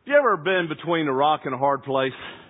You ever been between a rock and a hard place?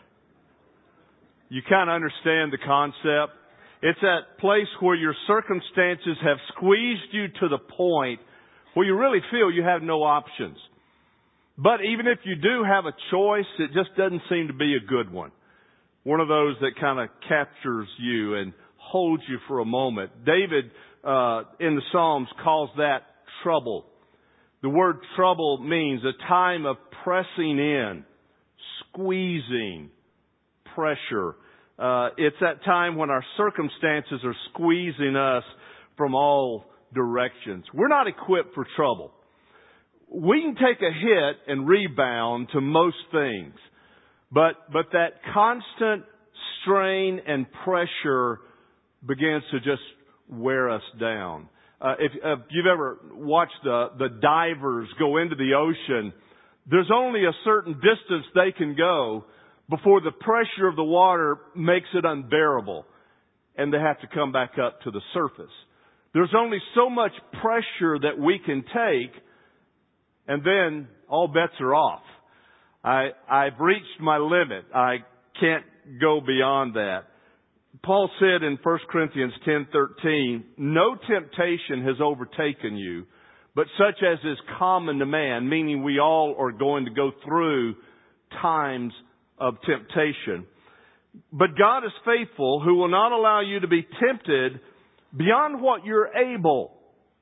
You kind of understand the concept. It's that place where your circumstances have squeezed you to the point where you really feel you have no options. But even if you do have a choice, it just doesn't seem to be a good one. One of those that kind of captures you and holds you for a moment. David, in the Psalms, calls that trouble. The word trouble means a time of pressing in, squeezing, pressure. It's that time when our circumstances are squeezing us from all directions. We're not equipped for trouble. We can take a hit and rebound to most things. But that constant strain and pressure begins to just wear us down. If you've ever watched the divers go into the ocean, there's only a certain distance they can go before the pressure of the water makes it unbearable and they have to come back up to the surface. There's only so much pressure that we can take, and then all bets are off. I've reached my limit. I can't go beyond that. Paul said in 1 Corinthians 10:13, "No temptation has overtaken you, but such as is common to man," meaning we all are going to go through times of temptation. "But God is faithful, who will not allow you to be tempted beyond what you're able.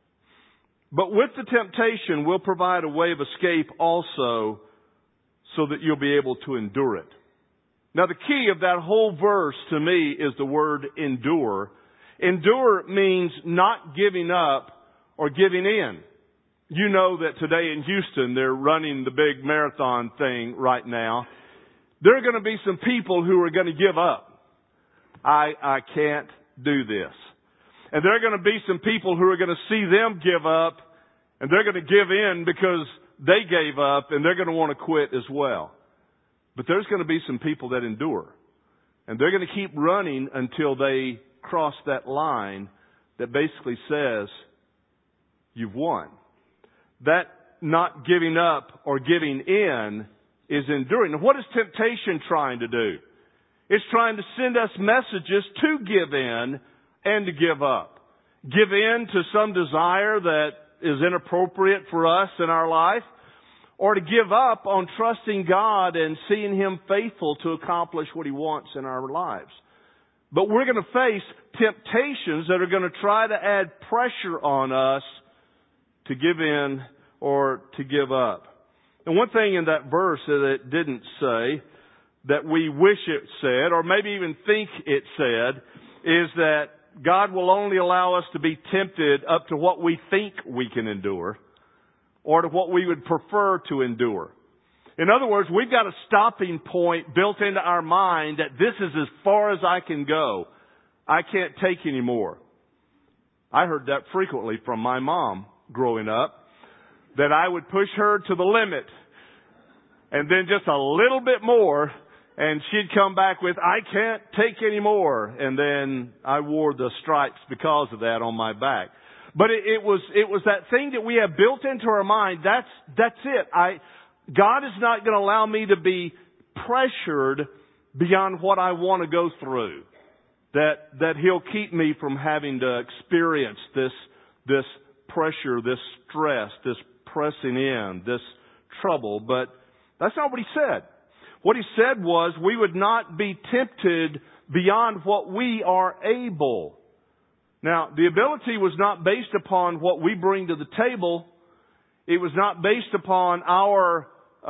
But with the temptation will provide a way of escape also, so that you'll be able to endure it." Now the key of that whole verse to me is the word endure. Endure means not giving up or giving in. You know that today in Houston they're running the big marathon thing right now. There are going to be some people who are going to give up. I can't do this. And there are going to be some people who are going to see them give up, and they're going to give in because they gave up, and they're going to want to quit as well. But there's going to be some people that endure. And they're going to keep running until they cross that line that basically says, you've won. That not giving up or giving in is enduring. Now, what is temptation trying to do? It's trying to send us messages to give in and to give up. Give in to some desire that is inappropriate for us in our life, or to give up on trusting God and seeing Him faithful to accomplish what He wants in our lives. But we're going to face temptations that are going to try to add pressure on us to give in or to give up. And one thing in that verse that it didn't say, that we wish it said, or maybe even think it said, is that God will only allow us to be tempted up to what we think we can endure, or to what we would prefer to endure. In other words, we've got a stopping point built into our mind that this is as far as I can go. I can't take any more. I heard that frequently from my mom growing up, that I would push her to the limit, and then just a little bit more, and she'd come back with, I can't take any more. And then I wore the stripes because of that on my back. But it was that thing that we have built into our mind. That's it. God is not going to allow me to be pressured beyond what I want to go through. That He'll keep me from having to experience this pressure, this stress, this pressing in, this trouble. But that's not what He said. What He said was we would not be tempted beyond what we are able. Now, the ability was not based upon what we bring to the table. It was not based upon our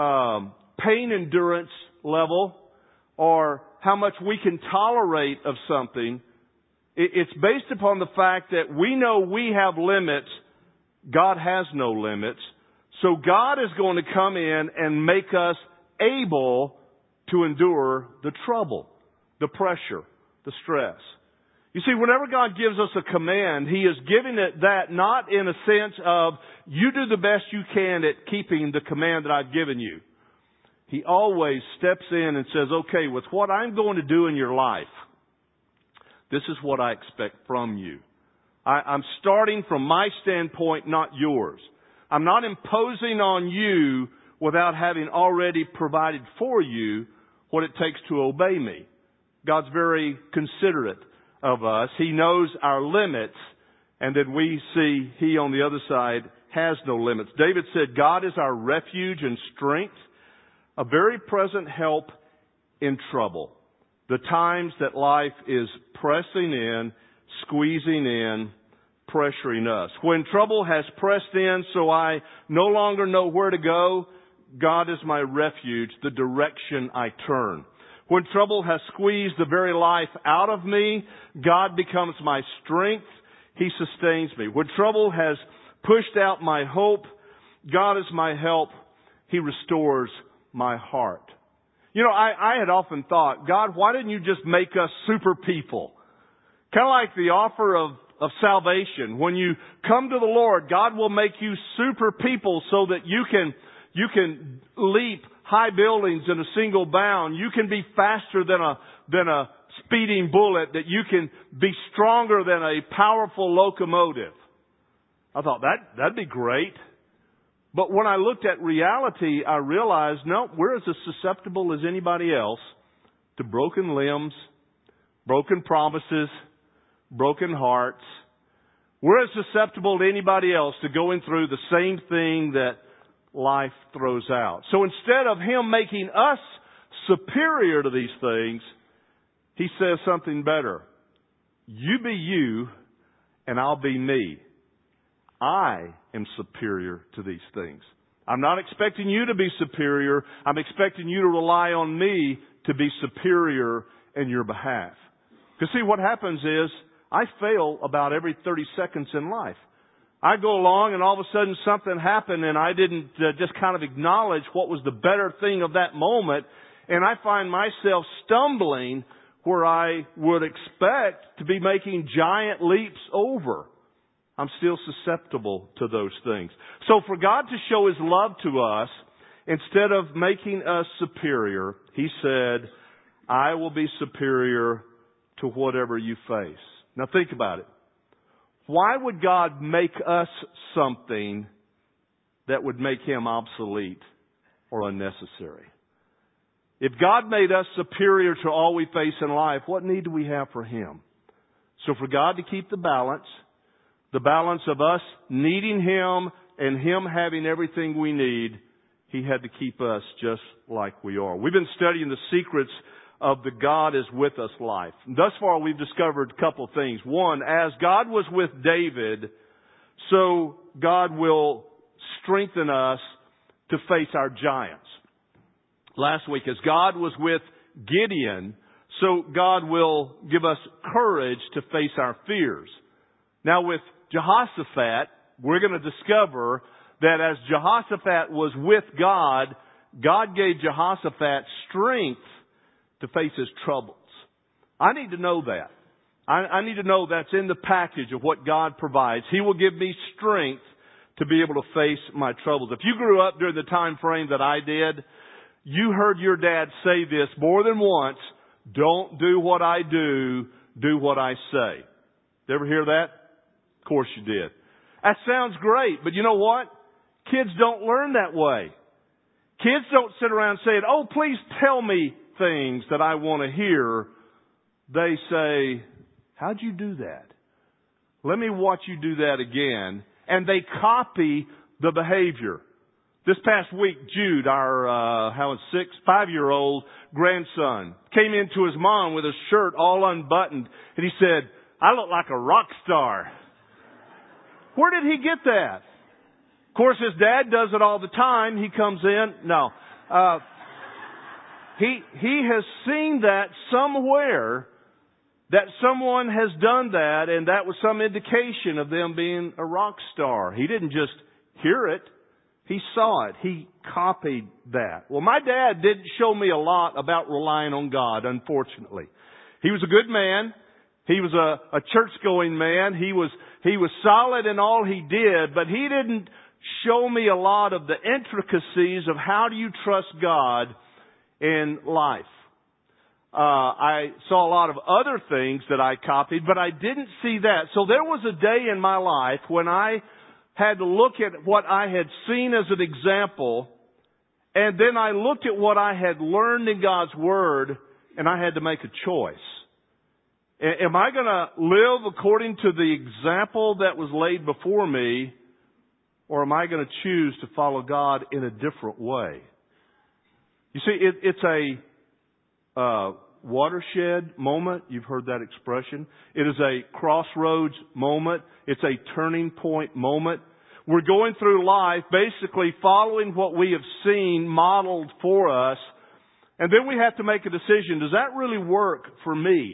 pain endurance level or how much we can tolerate of something. It's based upon the fact that we know we have limits. God has no limits. So God is going to come in and make us able to endure the trouble, the pressure, the stress. You see, whenever God gives us a command, He is giving it that not in a sense of you do the best you can at keeping the command that I've given you. He always steps in and says, okay, with what I'm going to do in your life, this is what I expect from you. I'm starting from my standpoint, not yours. I'm not imposing on you without having already provided for you what it takes to obey me. God's very considerate of us. He knows our limits, and then we see He on the other side has no limits. David said, God is our refuge and strength, a very present help in trouble. The times that life is pressing in, squeezing in, pressuring us. When trouble has pressed in so I no longer know where to go, God is my refuge, the direction I turn. When trouble has squeezed the very life out of me, God becomes my strength. He sustains me. When trouble has pushed out my hope, God is my help. He restores my heart. You know, I had often thought, God, why didn't you just make us super people? Kind of like the offer of salvation. When you come to the Lord, God will make you super people so that you can leap high buildings in a single bound. You can be faster than a speeding bullet, that you can be stronger than a powerful locomotive. I thought that'd be great. But when I looked at reality, I realized, no, we're as susceptible as anybody else to broken limbs, broken promises, broken hearts. We're as susceptible to anybody else to going through the same thing that life throws out. So instead of Him making us superior to these things, He says something better. You be you, and I'll be me. I am superior to these things. I'm not expecting you to be superior. I'm expecting you to rely on me to be superior in your behalf. Because see, what happens is, I fail about every 30 seconds in life. I go along and all of a sudden something happened and I didn't just kind of acknowledge what was the better thing of that moment. And I find myself stumbling where I would expect to be making giant leaps over. I'm still susceptible to those things. So for God to show His love to us, instead of making us superior, He said, I will be superior to whatever you face. Now think about it. Why would God make us something that would make Him obsolete or unnecessary? If God made us superior to all we face in life, what need do we have for Him? So for God to keep the balance of us needing Him and Him having everything we need, He had to keep us just like we are. We've been studying the secrets of the God is with us life. Thus far we've discovered a couple of things. One, as God was with David, so God will strengthen us to face our giants. Last week, as God was with Gideon, so God will give us courage to face our fears. Now with Jehoshaphat, we're going to discover that as Jehoshaphat was with God, God gave Jehoshaphat strength to face his troubles. I need to know that. I need to know that's in the package of what God provides. He will give me strength to be able to face my troubles. If you grew up during the time frame that I did, you heard your dad say this more than once, don't do what I do, do what I say. Did you ever hear that? Of course you did. That sounds great, but you know what? Kids don't learn that way. Kids don't sit around saying, oh, please tell me things that I want to hear. They say, how'd you do that? Let me watch you do that again. And they copy the behavior. This past week, Jude, our 5-year-old grandson, came into his mom with his shirt all unbuttoned, and he said, I look like a rock star. Where did he get that? Of course, his dad does it all the time. He comes in. No. He has seen that somewhere, that someone has done that, and that was some indication of them being a rock star. He didn't just hear it. He saw it. He copied that. Well, my dad didn't show me a lot about relying on God, unfortunately. He was a good man. He was a church-going man. He was solid in all he did, but he didn't show me a lot of the intricacies of how do you trust God in life. I saw a lot of other things that I copied, but I didn't see that. So there was a day in my life when I had to look at what I had seen as an example And then I looked at what I had learned in God's Word, and I had to make a choice. Am I going to live according to the example that was laid before me, or am I going to choose to follow God in a different way? You see, it's a watershed moment. You've heard that expression. It is a crossroads moment. It's a turning point moment. We're going through life basically following what we have seen modeled for us, and then we have to make a decision. Does that really work for me?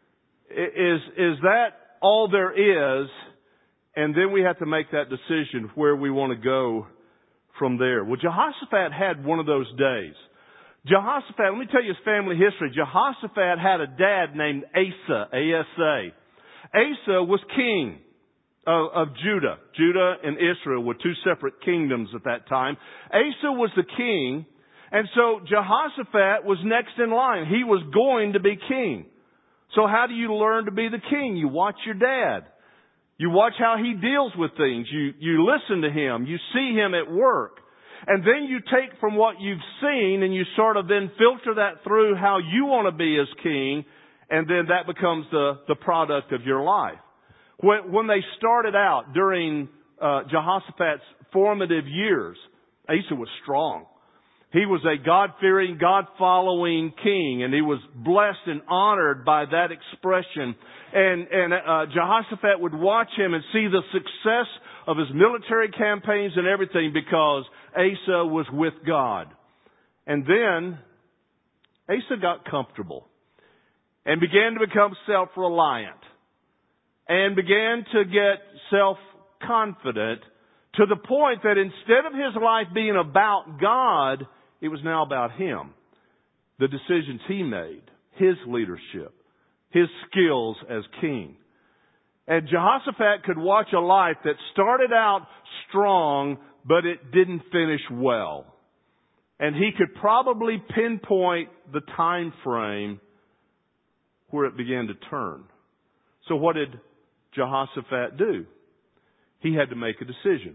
Is that all there is? And then we have to make that decision where we want to go from there. Well, Jehoshaphat had one of those days. Jehoshaphat, let me tell you his family history. Jehoshaphat had a dad named Asa, A-S-A. Asa was king of Judah. Judah and Israel were two separate kingdoms at that time. Asa was the king, and so Jehoshaphat was next in line. He was going to be king. So how do you learn to be the king? You watch your dad. You watch how he deals with things. You listen to him. You see him at work. And then you take from what you've seen and you sort of then filter that through how you want to be as king, and then that becomes the product of your life. When they started out during Jehoshaphat's formative years, Asa was strong. He was a God-fearing, God-following king, and he was blessed and honored by that expression. And Jehoshaphat would watch him and see the success of his military campaigns and everything because Asa was with God. And then Asa got comfortable and began to become self-reliant and began to get self-confident to the point that instead of his life being about God, it was now about him. The decisions he made, his leadership, his skills as king. And Jehoshaphat could watch a life that started out strong, but it didn't finish well. And he could probably pinpoint the time frame where it began to turn. So what did Jehoshaphat do? He had to make a decision.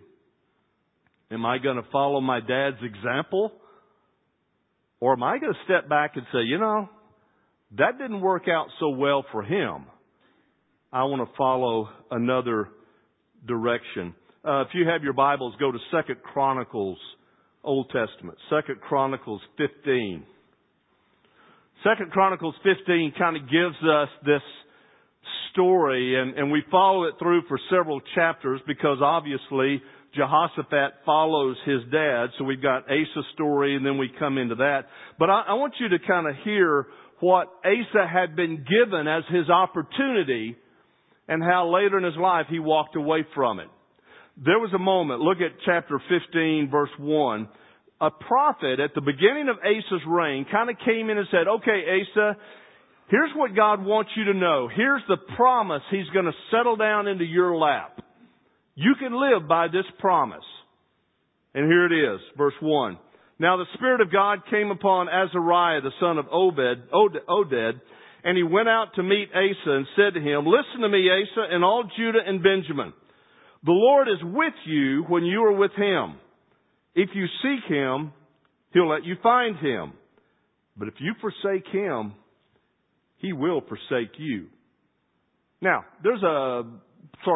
Am I going to follow my dad's example? Or am I going to step back and say, that didn't work out so well for him. I want to follow another direction. If you have your Bibles, go to 2 Chronicles, Old Testament, 2 Chronicles 15. 2 Chronicles 15 kind of gives us this story, and we follow it through for several chapters because obviously Jehoshaphat follows his dad. So we've got Asa's story, and then we come into that. But I want you to kind of hear what Asa had been given as his opportunity and how later in his life he walked away from it. There was a moment, look at chapter 15, verse 1. A prophet at the beginning of Asa's reign kind of came in and said, okay, Asa, here's what God wants you to know. Here's the promise He's going to settle down into your lap. You can live by this promise. And here it is, verse 1. Now the Spirit of God came upon Azariah, the son of Oded, and he went out to meet Asa and said to him, listen to me, Asa, and all Judah and Benjamin. The Lord is with you when you are with Him. If you seek Him, He'll let you find Him. But if you forsake Him, He will forsake you. Now, there's a sort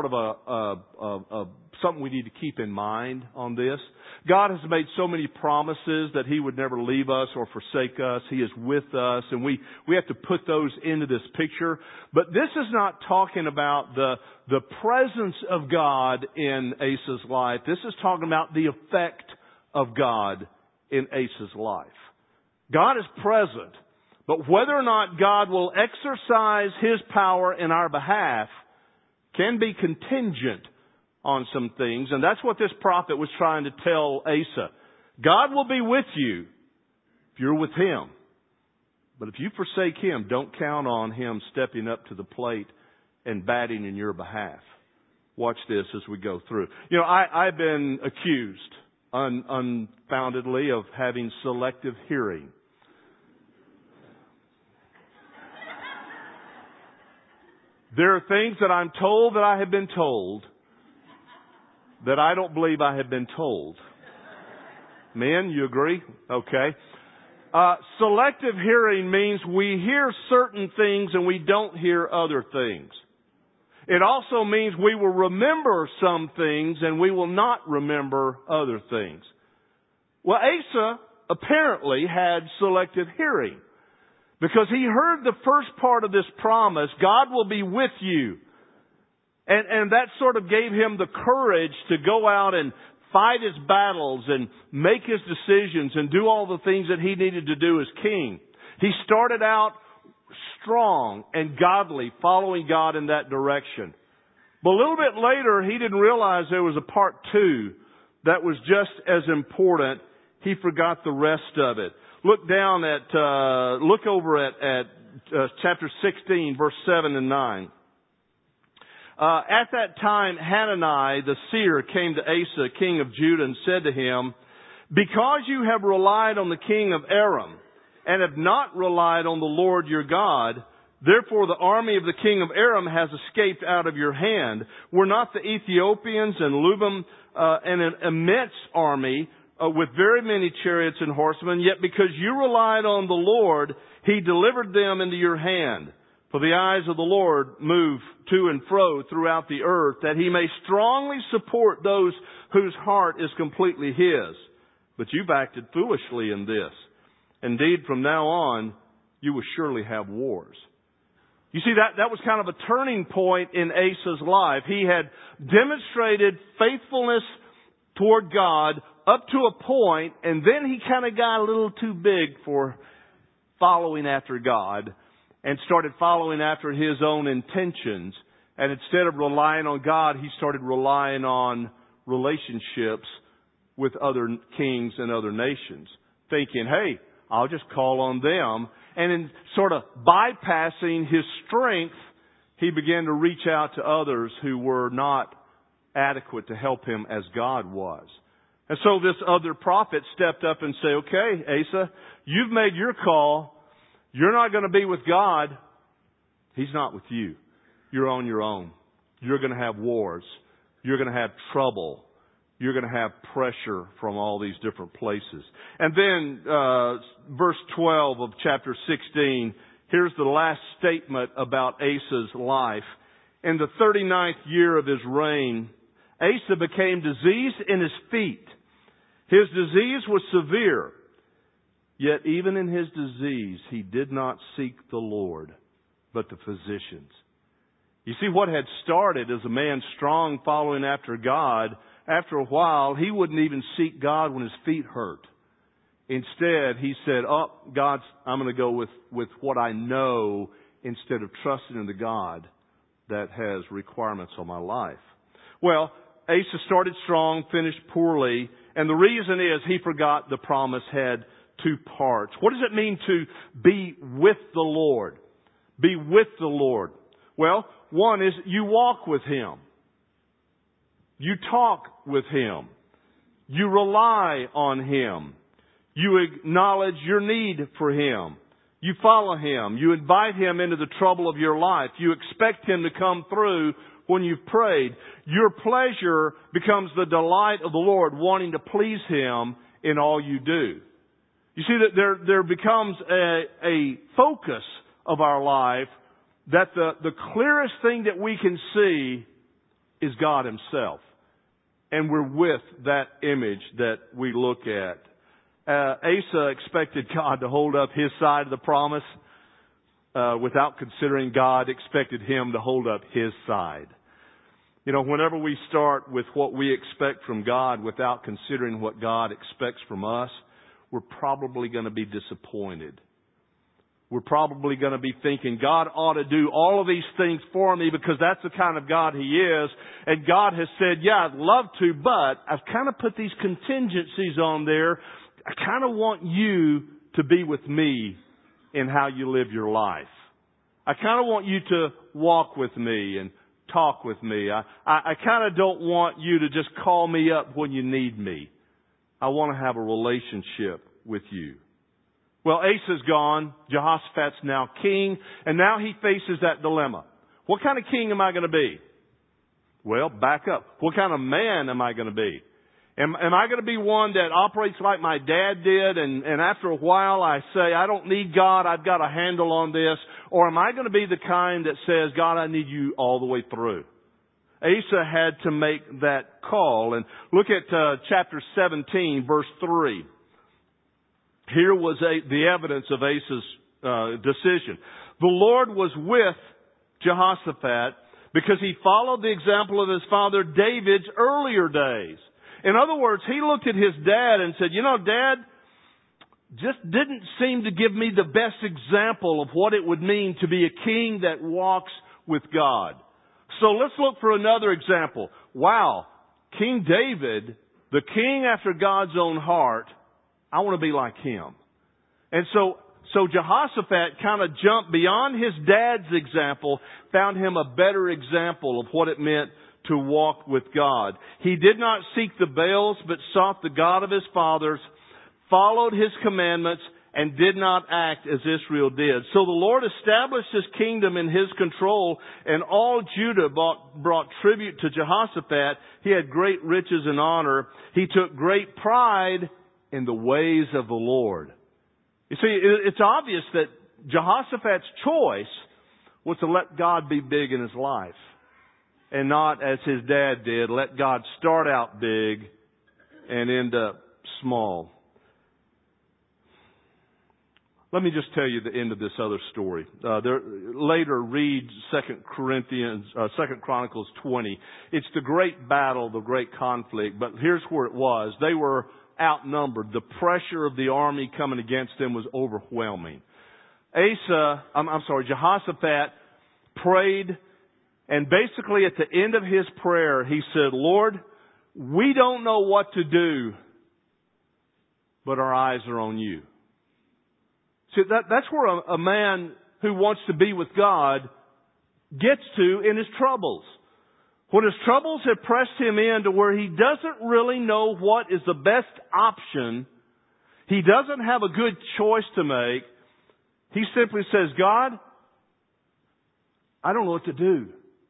of something we need to keep in mind on this. God has made so many promises that He would never leave us or forsake us. He is with us, and we have to put those into this picture. But this is not talking about the presence of God in Asa's life. This is talking about the effect of God in Asa's life. God is present, but whether or not God will exercise His power in our behalf can be contingent on some things. And that's what this prophet was trying to tell Asa. God will be with you if you're with Him. But if you forsake Him, don't count on Him stepping up to the plate and batting in your behalf. Watch this as we go through. I've been accused unfoundedly of having selective hearing. There are things that I'm told that I have been told that I don't believe I have been told. Men, you agree? Okay. Selective hearing means we hear certain things and we don't hear other things. It also means we will remember some things and we will not remember other things. Well, Asa apparently had selective hearing because he heard the first part of this promise, God will be with you. And that sort of gave him the courage to go out and fight his battles and make his decisions and do all the things that he needed to do as king. He started out strong and godly, following God in that direction. But a little bit later, he didn't realize there was a part 2 that was just as important. He forgot the rest of it. Look over at chapter 16, verse 7 and 9. At that time, Hanani, the seer, came to Asa, king of Judah, and said to him, because you have relied on the king of Aram, and have not relied on the Lord your God, therefore the army of the king of Aram has escaped out of your hand. Were not the Ethiopians and Lubim an immense army with very many chariots and horsemen? Yet because you relied on the Lord, he delivered them into your hand. For the eyes of the Lord move to and fro throughout the earth, that he may strongly support those whose heart is completely his. But you've acted foolishly in this. Indeed, from now on, you will surely have wars. You see, that was kind of a turning point in Asa's life. He had demonstrated faithfulness toward God up to a point, and then he kind of got a little too big for following after God and started following after his own intentions. And instead of relying on God, he started relying on relationships with other kings and other nations, thinking, hey, I'll just call on them. And in sort of bypassing his strength, he began to reach out to others who were not adequate to help him as God was. And so this other prophet stepped up and said, okay, Asa, you've made your call. You're not going to be with God. He's not with you. You're on your own. You're going to have wars. You're going to have trouble. You're going to have pressure from all these different places. And then verse 12 of chapter 16, here's the last statement about Asa's life. In the 39th year of his reign, Asa became diseased in his feet. His disease was severe. Yet even in his disease, he did not seek the Lord, but the physicians. You see, what had started as a man strong following after God, after a while, he wouldn't even seek God when his feet hurt. Instead, he said, God, I'm going to go with what I know instead of trusting in the God that has requirements on my life. Well, Asa started strong, finished poorly, and the reason is he forgot the promise had 2 parts. What does it mean to be with the Lord? Be with the Lord. Well, one is you walk with Him. You talk with Him. You rely on Him. You acknowledge your need for Him. You follow Him. You invite Him into the trouble of your life. You expect Him to come through when you've prayed. Your pleasure becomes the delight of the Lord, wanting to please Him in all you do. You see that there becomes a focus of our life that the clearest thing that we can see is God Himself. And we're with that image that we look at. Asa expected God to hold up his side of the promise without considering God expected him to hold up His side. You know, whenever we start with what we expect from God without considering what God expects from us, we're probably going to be disappointed. We're probably going to be thinking, God ought to do all of these things for me because that's the kind of God He is. And God has said, yeah, I'd love to, but I've kind of put these contingencies on there. I kind of want you to be with me in how you live your life. I kind of want you to walk with me and talk with me. I kind of don't want you to just call me up when you need me. I want to have a relationship with you. Well, Asa's gone. Jehoshaphat's now king. And now he faces that dilemma. What kind of king am I going to be? Well, back up. What kind of man am I going to be? Am I going to be one that operates like my dad did and after a while I say, I don't need God, I've got a handle on this? Or am I going to be the kind that says, God, I need you all the way through? Asa had to make that call. And look at chapter 17, verse 3. Here was the evidence of Asa's decision. The Lord was with Jehoshaphat because he followed the example of his father David's earlier days. In other words, he looked at his dad and said, Dad just didn't seem to give me the best example of what it would mean to be a king that walks with God. So let's look for another example. Wow, King David, the king after God's own heart, I want to be like him. And so Jehoshaphat kind of jumped beyond his dad's example, found him a better example of what it meant to walk with God. He did not seek the Baals, but sought the God of his fathers, followed his commandments, and did not act as Israel did. So the Lord established his kingdom in his control, and all Judah brought tribute to Jehoshaphat. He had great riches and honor. He took great pride in the ways of the Lord. You see, it's obvious that Jehoshaphat's choice was to let God be big in his life. And not, as his dad did, let God start out big and end up small. Let me just tell you the end of this other story. Later, read 2 Chronicles 20. It's the great battle, the great conflict. But here's where it was. They were outnumbered. The pressure of the army coming against them was overwhelming. Jehoshaphat prayed. And basically at the end of his prayer, he said, Lord, we don't know what to do, but our eyes are on you. See, that's where a man who wants to be with God gets to in his troubles. When his troubles have pressed him in to where he doesn't really know what is the best option, he doesn't have a good choice to make, he simply says, God, I don't know what to do.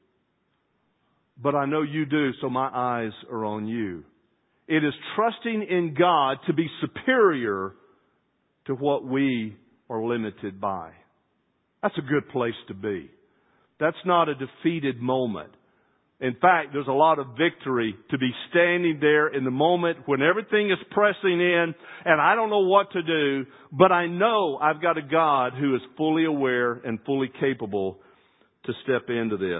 But I know you do, so my eyes are on you. It is trusting in God to be superior to what we are limited by. That's a good place to be. That's not a defeated moment. In fact, there's a lot of victory to be standing there in the moment when everything is pressing in and I don't know what to do, but I know I've got a God who is fully aware and fully capable to step into this.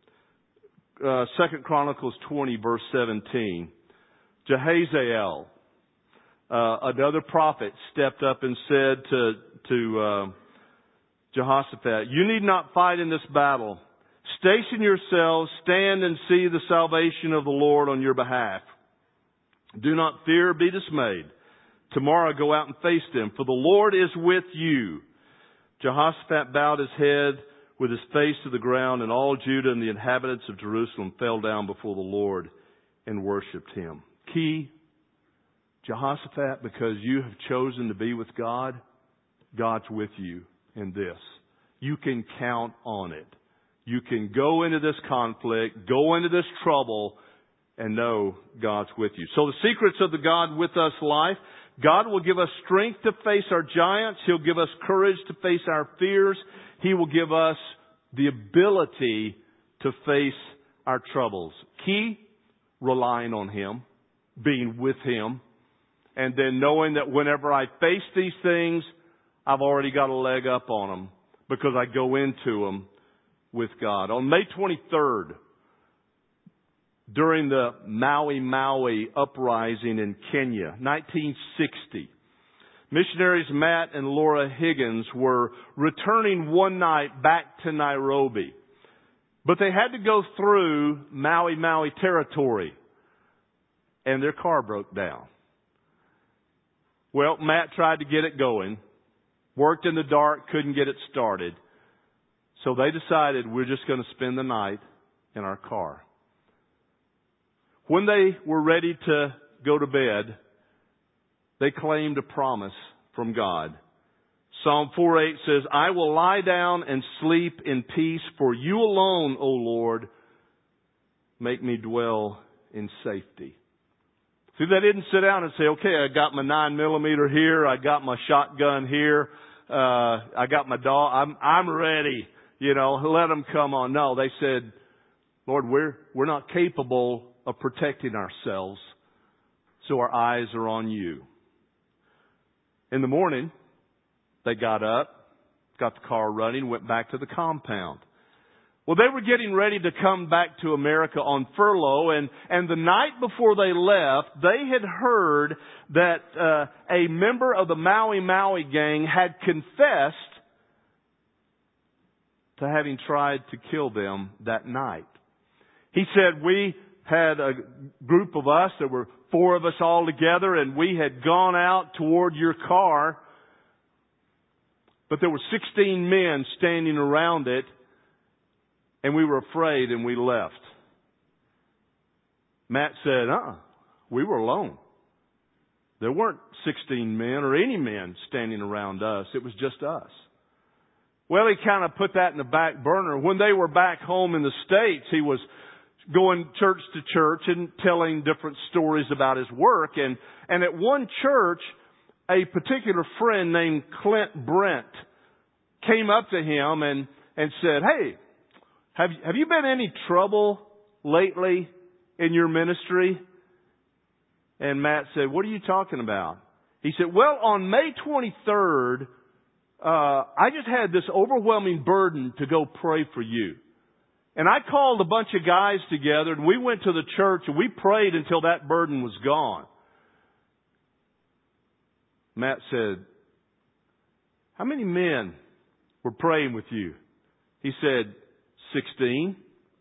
2 Chronicles 20, verse 17. Jehaziel, another prophet, stepped up and said to Jehoshaphat, you need not fight in this battle. Station yourselves, stand and see the salvation of the Lord on your behalf. Do not fear, be dismayed. Tomorrow go out and face them, for the Lord is with you. Jehoshaphat bowed his head with his face to the ground, and all Judah and the inhabitants of Jerusalem fell down before the Lord and worshipped him. Key, Jehoshaphat, because you have chosen to be with God, God's with you in this. You can count on it. You can go into this conflict, go into this trouble, and know God's with you. So the secrets of the God with us life, God will give us strength to face our giants. He'll give us courage to face our fears. He will give us the ability to face our troubles. Key, relying on Him, being with Him, and then knowing that whenever I face these things, I've already got a leg up on them because I go into them with God. On May 23rd, during the Maui uprising in Kenya, 1960, missionaries Matt and Laura Higgins were returning one night back to Nairobi. But they had to go through Maui territory, and their car broke down. Well, Matt tried to get it going, worked in the dark, couldn't get it started. So they decided we're just going to spend the night in our car. When they were ready to go to bed, they claimed a promise from God. Psalm 4:8 says, I will lie down and sleep in peace, for you alone, O Lord, make me dwell in safety. See, they didn't sit down and say, okay, I got my 9mm here, I got my shotgun here, I got my dog, I'm ready, let them come on. No, they said, Lord, we're not capable of protecting ourselves, so our eyes are on you. In the morning, they got up, got the car running, went back to the compound. Well, they were getting ready to come back to America on furlough, and the night before they left, they had heard that a member of the Maui Maui gang had confessed to having tried to kill them that night. He said, we had a group of us, there were 4 of us all together, and we had gone out toward your car, but there were 16 men standing around it, and we were afraid and we left. Matt said, we were alone. There weren't 16 men or any men standing around us. It was just us. Well, he kind of put that in the back burner. When they were back home in the States, he was going church to church and telling different stories about his work. And at one church, a particular friend named Clint Brent came up to him and said, hey, have you been in any trouble lately in your ministry? And Matt said, what are you talking about? He said, well, on May 23rd, I just had this overwhelming burden to go pray for you. And I called a bunch of guys together and we went to the church and we prayed until that burden was gone. Matt said, how many men were praying with you? He said, 16.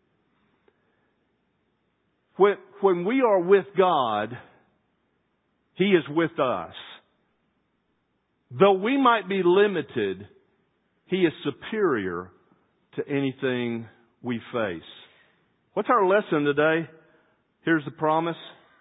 When we are with God, He is with us. Though we might be limited, He is superior to anything we face. What's our lesson today? Here's the promise.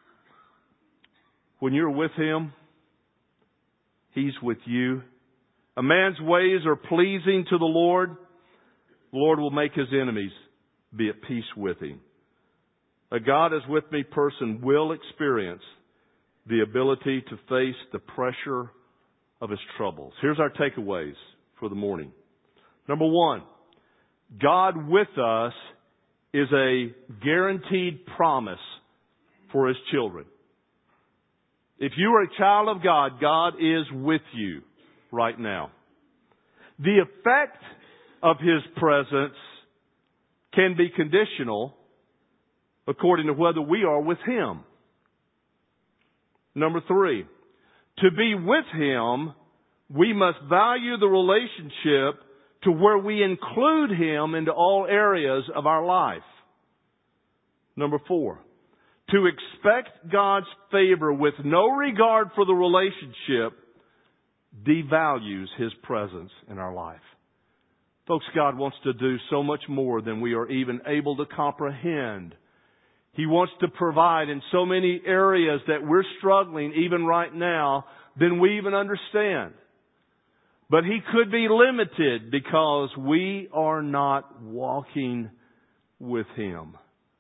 When you're with Him, He's with you. A man's ways are pleasing to the Lord. The Lord will make his enemies be at peace with him. A God is with me person will experience the ability to face the pressure of his troubles. Here's our takeaways for the morning. Number 1, God with us is a guaranteed promise for His children. If you are a child of God, God is with you right now. The effect of His presence can be conditional according to whether we are with Him. Number 3, to be with Him, we must value the relationship to where we include Him into all areas of our life. Number 4, to expect God's favor with no regard for the relationship devalues His presence in our life. Folks, God wants to do so much more than we are even able to comprehend. He wants to provide in so many areas that we're struggling even right now than we even understand. But He could be limited because we are not walking with Him.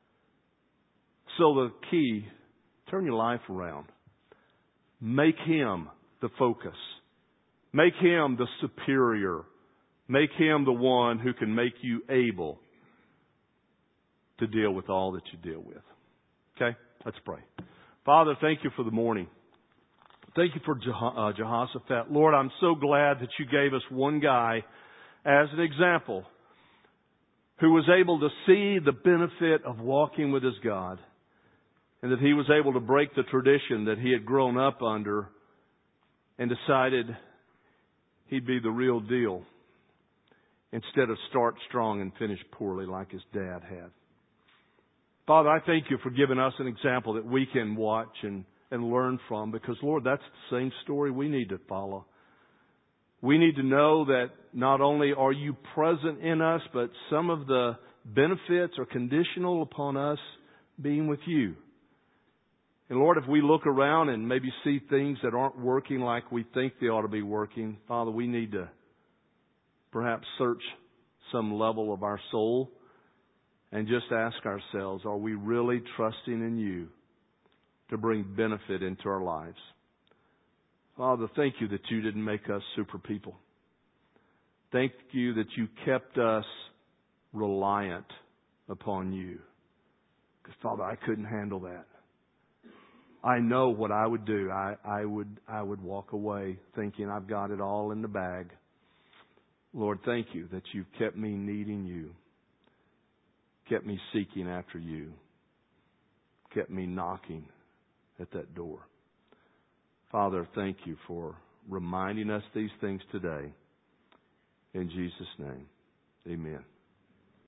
So the key, turn your life around. Make Him the focus. Make Him the superior. Make Him the one who can make you able to deal with all that you deal with. Okay? Let's pray. Father, thank you for the morning. Thank you for Jehoshaphat. Lord, I'm so glad that you gave us one guy as an example who was able to see the benefit of walking with his God, and that he was able to break the tradition that he had grown up under and decided he'd be the real deal instead of start strong and finish poorly like his dad had. Father, I thank you for giving us an example that we can watch and learn from, because, Lord, that's the same story we need to follow. We need to know that not only are you present in us, but some of the benefits are conditional upon us being with you. And Lord, if we look around and maybe see things that aren't working like we think they ought to be working, Father, we need to perhaps search some level of our soul and just ask ourselves, are we really trusting in you to bring benefit into our lives. Father, thank you that you didn't make us super people. Thank you that you kept us reliant upon you. Because, Father, I couldn't handle that. I know what I would do. I would walk away thinking I've got it all in the bag. Lord, thank you that you've kept me needing you, kept me seeking after you, kept me knocking at that door. Father, thank you for reminding us these things today. In Jesus' name, amen.